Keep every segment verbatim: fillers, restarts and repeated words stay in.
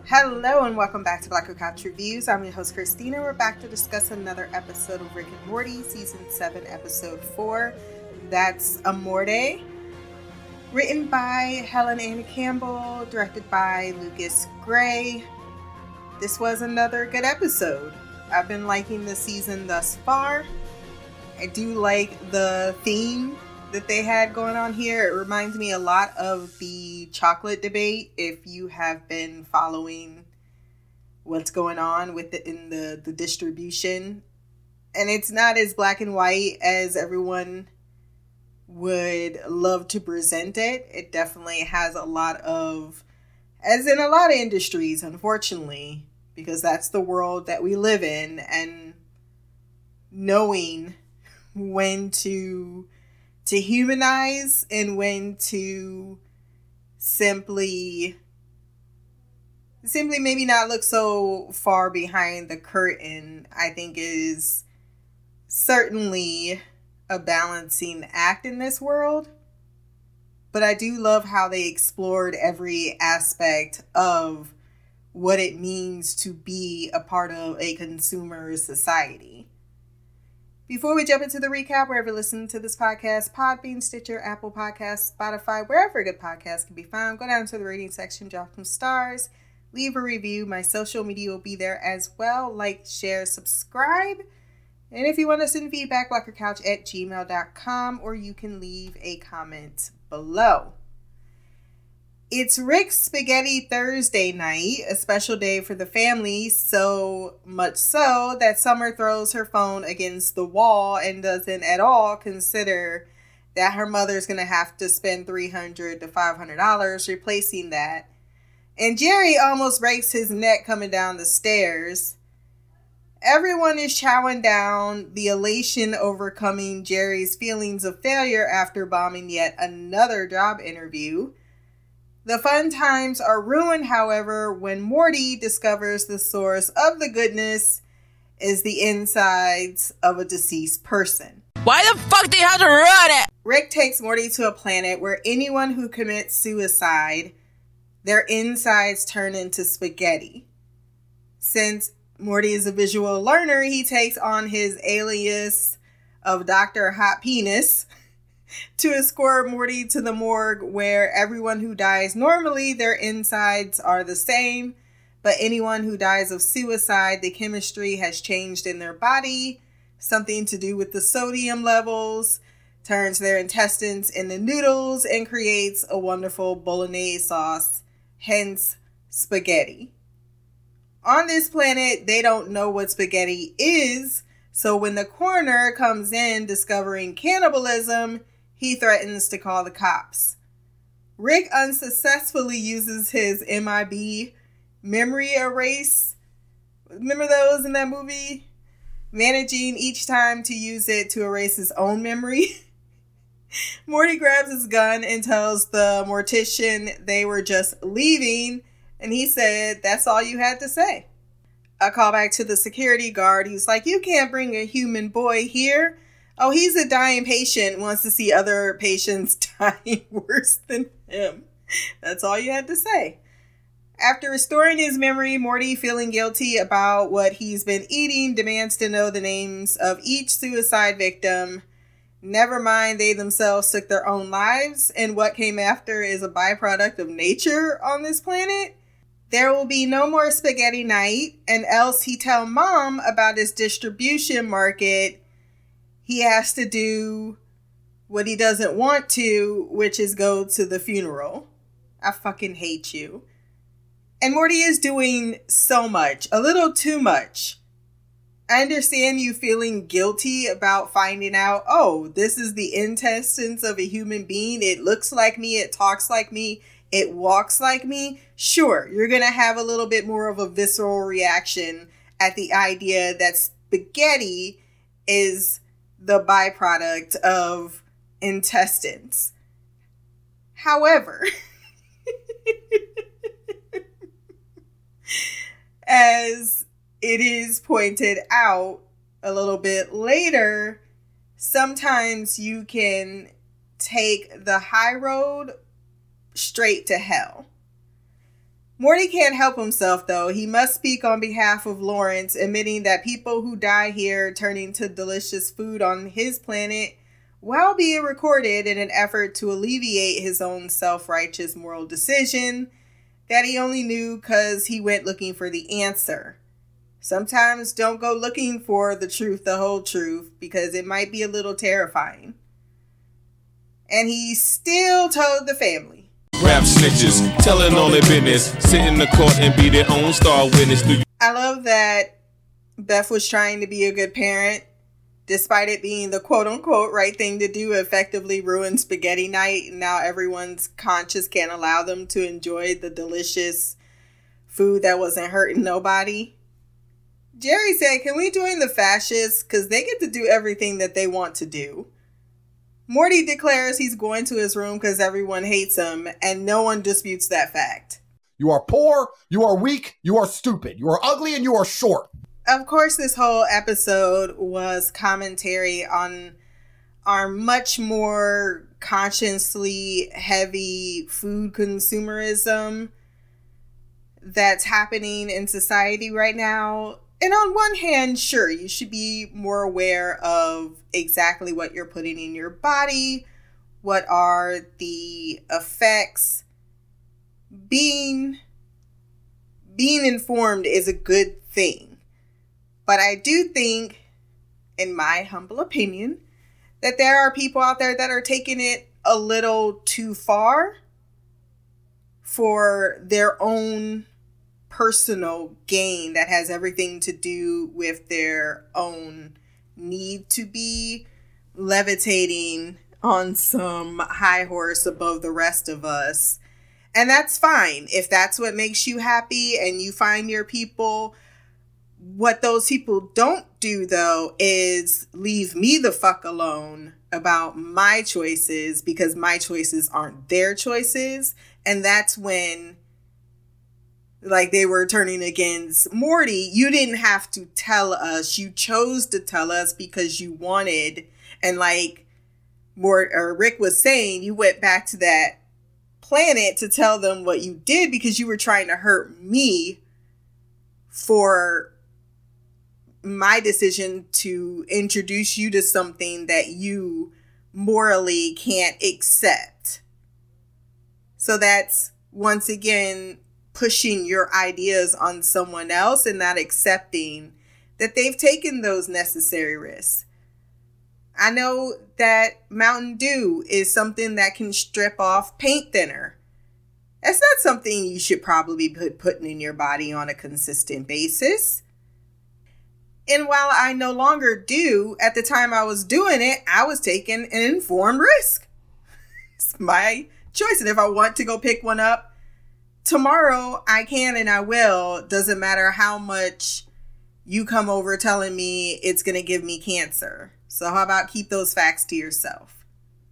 Hello and welcome back to Black Girl Couch Reviews. I'm your host Christina. We're back to discuss another episode of Rick and Morty, season seven, episode four. That's Amore. Written by Helen Ann Campbell, directed by Lucas Gray. This was another good episode. I've been liking the season thus far. I do like the theme that they had going on here. It reminds me a lot of the chocolate debate, if you have been following what's going on with it in the, the distribution. And it's not as black and white as everyone would love to present it. It definitely has a lot of, as in a lot of industries, unfortunately, because that's the world that we live in, and knowing when to to humanize and when to simply simply maybe not look so far behind the curtain, I think is certainly a balancing act in this world. But I do love how they explored every aspect of what it means to be a part of a consumer society. Before we jump into the recap, wherever you listen to this podcast, Podbean, Stitcher, Apple Podcasts, Spotify, wherever a good podcast can be found, go down to the rating section, drop some stars, leave a review. My social media will be there as well. Like, share, subscribe. And if you want to send feedback, blackercouch at gmail dot com, or you can leave a comment below. It's Rick's Spaghetti Thursday night, a special day for the family, so much so that Summer throws her phone against the wall and doesn't at all consider that her mother's going to have to spend three hundred to five hundred dollars replacing that. And Jerry almost breaks his neck coming down the stairs. Everyone is chowing down, the elation overcoming Jerry's feelings of failure after bombing yet another job interview. The fun times are ruined, however, when Morty discovers the source of the goodness is the insides of a deceased person. Why the fuck do you have to ruin it? Rick takes Morty to a planet where anyone who commits suicide, their insides turn into spaghetti. Since Morty is a visual learner, he takes on his alias of Doctor Hot Penis to escort Morty to the morgue, where everyone who dies normally, their insides are the same, but anyone who dies of suicide, the chemistry has changed in their body, something to do with the sodium levels, turns their intestines into noodles, and creates a wonderful bolognese sauce, hence spaghetti. On this planet, they don't know what spaghetti is, so when the coroner comes in discovering cannibalism, he threatens to call the cops. Rick unsuccessfully uses his M I B memory erase. Remember those in that movie? Managing each time to use it to erase his own memory. Morty grabs his gun and tells the mortician they were just leaving, and he said, "That's all you had to say." A callback to the security guard. He's like, "You can't bring a human boy here." Oh, he's a dying patient, wants to see other patients dying worse than him. That's all you had to say. After restoring his memory, Morty, feeling guilty about what he's been eating, demands to know the names of each suicide victim. Never mind, they themselves took their own lives, and what came after is a byproduct of nature on this planet. There will be no more spaghetti night, and else he tell Mom about his distribution market. He has to do what he doesn't want to, which is go to the funeral. I fucking hate you. And Morty is doing so much, a little too much. I understand you feeling guilty about finding out, oh, this is the intestines of a human being. It looks like me. It talks like me. It walks like me. Sure, you're going to have a little bit more of a visceral reaction at the idea that spaghetti is the byproduct of intestines. However, as it is pointed out a little bit later, sometimes you can take the high road straight to hell. Morty can't help himself, though. He must speak on behalf of Lawrence, admitting that people who die here turning to delicious food on his planet while being recorded in an effort to alleviate his own self-righteous moral decision that he only knew because he went looking for the answer. Sometimes don't go looking for the truth, the whole truth, because it might be a little terrifying. And he still told the family. Rap snitches, telling all their business, sit in the court and be their own star witness. I love that Beth was trying to be a good parent, despite it being the quote-unquote right thing to do, effectively ruined spaghetti night. And now everyone's conscience can't allow them to enjoy the delicious food that wasn't hurting nobody. Jerry said, can we join the fascists? Because they get to do everything that they want to do. Morty declares he's going to his room because everyone hates him, and no one disputes that fact. You are poor, you are weak, you are stupid, you are ugly, and you are short. Of course, this whole episode was commentary on our much more consciously heavy food consumerism that's happening in society right now. And on one hand, sure, you should be more aware of exactly what you're putting in your body, what are the effects. Being, being informed is a good thing. But I do think, in my humble opinion, that there are people out there that are taking it a little too far for their own personal gain that has everything to do with their own need to be levitating on some high horse above the rest of us. And that's fine. If that's what makes you happy and you find your people. What those people don't do, though, is leave me the fuck alone about my choices, because my choices aren't their choices. And that's when, like, they were turning against Morty. You didn't have to tell us. You chose to tell us because you wanted. And like Mort or Rick was saying, you went back to that planet to tell them what you did because you were trying to hurt me for my decision to introduce you to something that you morally can't accept. So that's, once again, pushing your ideas on someone else and not accepting that they've taken those necessary risks. I know that Mountain Dew is something that can strip off paint thinner. That's not something you should probably be putting in your body on a consistent basis. And while I no longer do, at the time I was doing it, I was taking an informed risk. It's my choice. And if I want to go pick one up tomorrow, I can and I will. Doesn't matter how much you come over telling me it's going to give me cancer. So how about keep those facts to yourself?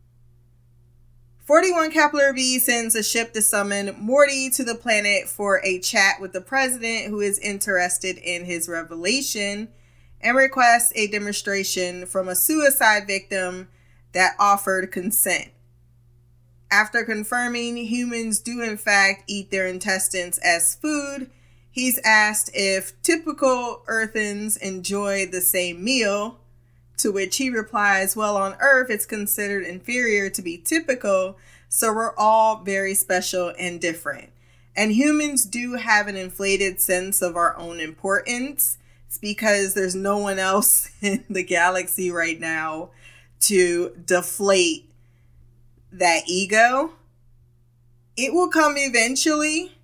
forty-one Kepler B sends a ship to summon Morty to the planet for a chat with the president, who is interested in his revelation, and requests a demonstration from a suicide victim that offered consent. After confirming humans do in fact eat their intestines as food, he's asked if typical Earthens enjoy the same meal, to which he replies, well, on Earth it's considered inferior to be typical, so we're all very special and different. And humans do have an inflated sense of our own importance. It's because there's no one else in the galaxy right now to deflate that ego. It will come eventually.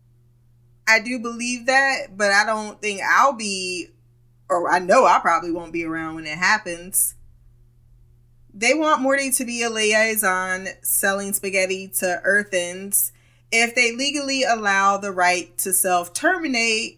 I do believe that, but I don't think I'll be, or I know I probably won't be around when it happens. They want Morty to be a liaison selling spaghetti to Earthens. If they legally allow the right to self-terminate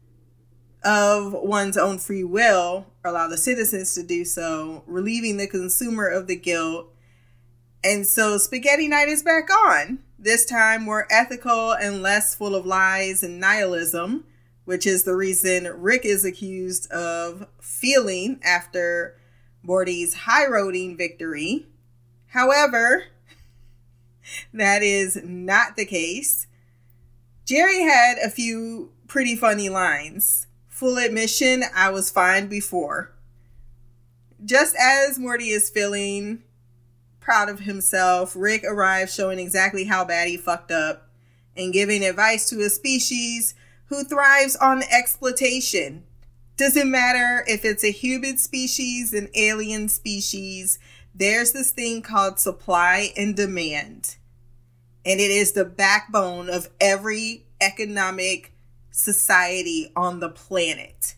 of one's own free will, or allow the citizens to do so, relieving the consumer of the guilt. And so Spaghetti Night is back on. This time more ethical and less full of lies and nihilism, which is the reason Rick is accused of feeling after Morty's high-roading victory. However, that is not the case. Jerry had a few pretty funny lines. Full admission, I was fine before. Just as Morty is feeling proud of himself, Rick arrives showing exactly how bad he fucked up and giving advice to a species who thrives on exploitation. Doesn't matter if it's a human species, an alien species, there's this thing called supply and demand. And it is the backbone of every economic society on the planet.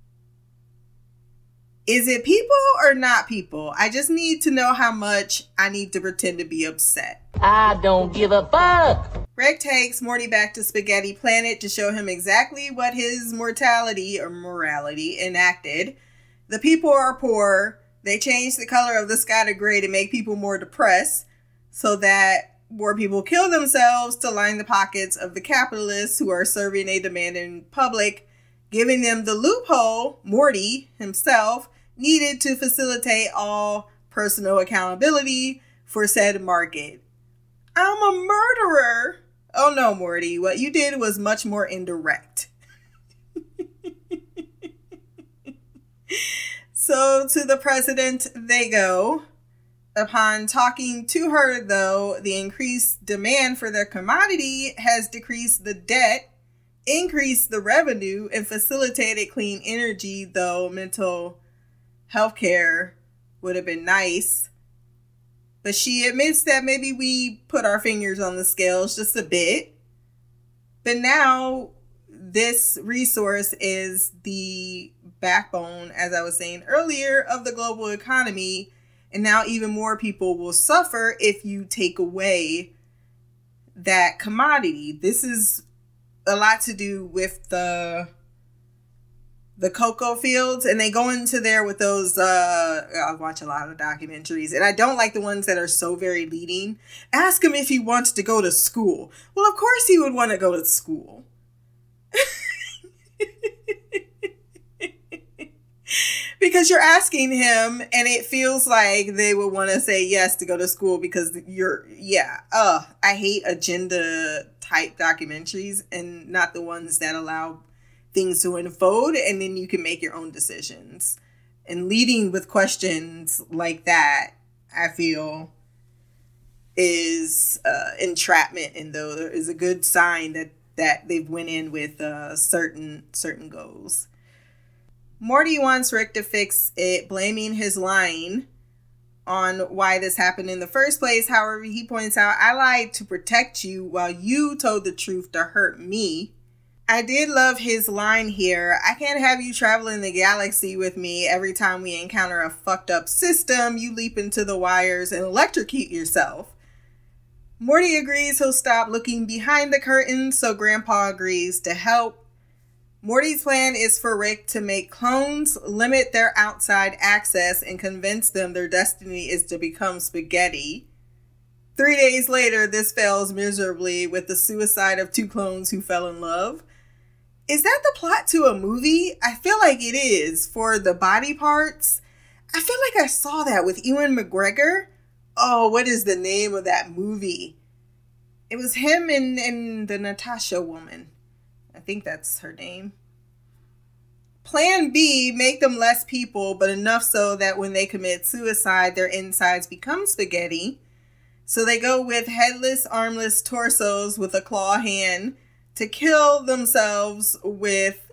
Is it people or not people? I just need to know how much I need to pretend to be upset. I don't give a fuck. Rick takes Morty back to Spaghetti Planet to show him exactly what his mortality or morality enacted. The people are poor. They changed the color of the sky to gray to make people more depressed so that more people kill themselves to line the pockets of the capitalists who are serving a demanding public, giving them the loophole Morty himself needed to facilitate all personal accountability for said market. I'm a murderer. Oh no, Morty, what you did was much more indirect. So to the president they go. Upon talking to her, though, the increased demand for their commodity has decreased the debt, increased the revenue, and facilitated clean energy, though mental health care would have been nice. But she admits that maybe we put our fingers on the scales just a bit. But now this resource is the backbone, as I was saying earlier, of the global economy. And now even more people will suffer if you take away that commodity. This is a lot to do with the the cocoa fields, and they go into there with those, uh, I watch a lot of documentaries, and I don't like the ones that are so very leading. Ask him if he wants to go to school. Well, of course he would want to go to school. Because you're asking him, and it feels like they would want to say yes to go to school because you're, yeah, uh, I hate agenda type documentaries and not the ones that allow things to unfold and then you can make your own decisions. And leading with questions like that, I feel, is uh, entrapment, and though there is a good sign that, that they've went in with uh, certain certain goals. Morty wants Rick to fix it, blaming his lying on why this happened in the first place. However, he points out, I lied to protect you while you told the truth to hurt me. I did love his line here. I can't have you traveling the galaxy with me. Every time we encounter a fucked up system, you leap into the wires and electrocute yourself. Morty agrees he'll stop looking behind the curtain, so Grandpa agrees to help. Morty's plan is for Rick to make clones, limit their outside access, and convince them their destiny is to become spaghetti. Three days later, this fails miserably with the suicide of two clones who fell in love. Is that the plot to a movie? I feel like it is. For the body parts, I feel like I saw that with Ewan McGregor. Oh, what is the name of that movie? It was him and, and the Natasha woman. I think that's her name. Plan B, make them less people, but enough so that when they commit suicide, their insides become spaghetti. So they go with headless, armless torsos with a claw hand to kill themselves with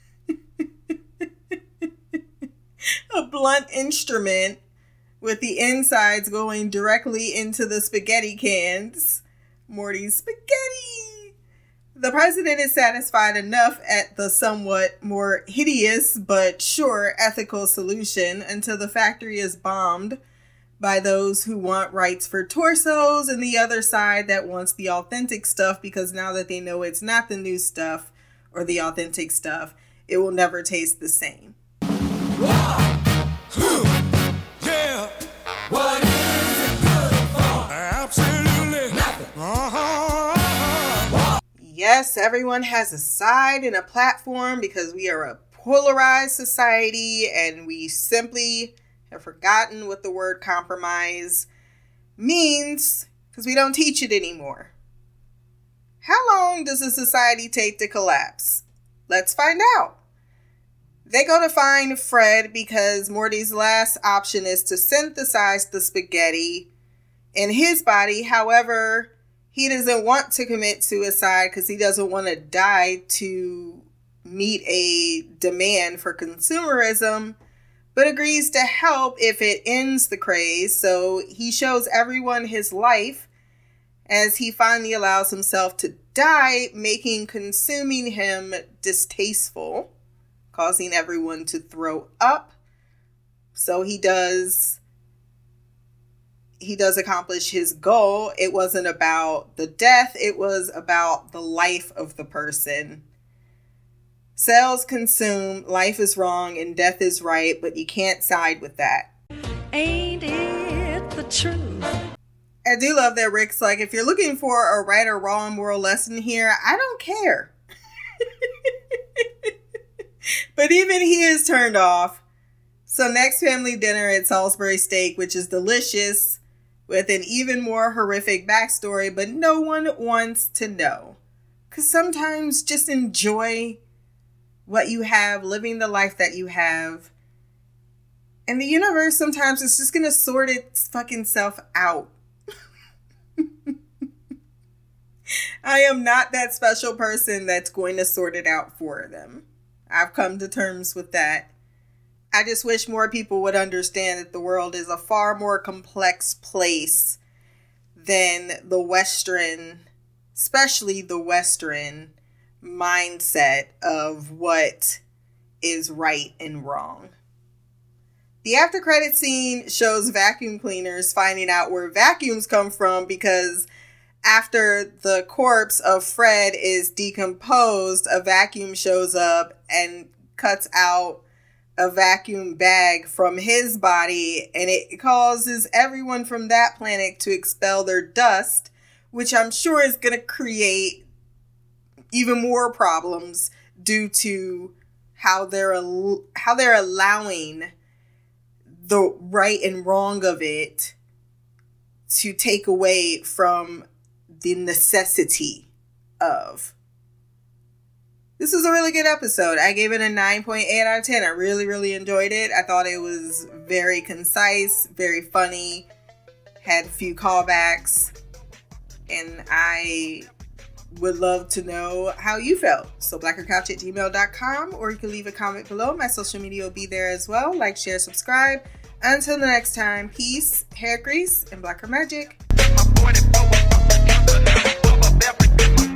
a blunt instrument with the insides going directly into the spaghetti cans. Morty's spaghetti! The president is satisfied enough at the somewhat more hideous but sure ethical solution until the factory is bombed by those who want rights for torsos and the other side that wants the authentic stuff, because now that they know it's not the new stuff or the authentic stuff, it will never taste the same. Yeah. What is it good for? Absolutely nothing. Uh-huh. Yes, everyone has a side and a platform because we are a polarized society and we simply have forgotten what the word compromise means because we don't teach it anymore. How long long does a society take to collapse? Let's find out. They go to find Fred because Morty's last option is to synthesize the spaghetti in his body. However, he doesn't want to commit suicide because he doesn't want to die to meet a demand for consumerism, but agrees to help if it ends the craze. So he shows everyone his life as he finally allows himself to die, making consuming him distasteful, causing everyone to throw up. So he does he does accomplish his goal. It wasn't about the death, it was about the life of the person. Cells consume, life is wrong, and death is right, but you can't side with that. Ain't it the truth? I do love that Rick's like, if you're looking for a right or wrong moral lesson here, I don't care. But even he is turned off. So next family dinner at Salisbury Steak, which is delicious, with an even more horrific backstory, but no one wants to know. Because sometimes just enjoy what you have, living the life that you have. And the universe sometimes is just going to sort its fucking self out. I am not that special person that's going to sort it out for them. I've come to terms with that. I just wish more people would understand that the world is a far more complex place than the Western, especially the Western mindset of what is right and wrong. The after credit scene shows vacuum cleaners finding out where vacuums come from because after the corpse of Fred is decomposed, a vacuum shows up and cuts out a vacuum bag from his body, and it causes everyone from that planet to expel their dust, which I'm sure is going to create even more problems due to how they're al- how they're allowing the right and wrong of it to take away from the necessity of. This was a really good episode. I gave it a nine point eight out of ten. I really, really enjoyed it. I thought it was very concise, very funny, had a few callbacks, and I would love to know how you felt. So blackercouch at gmail dot com, or you can leave a comment below. My social media will be there as well. Like, share, subscribe. Until the next time, peace, hair grease, and blacker magic.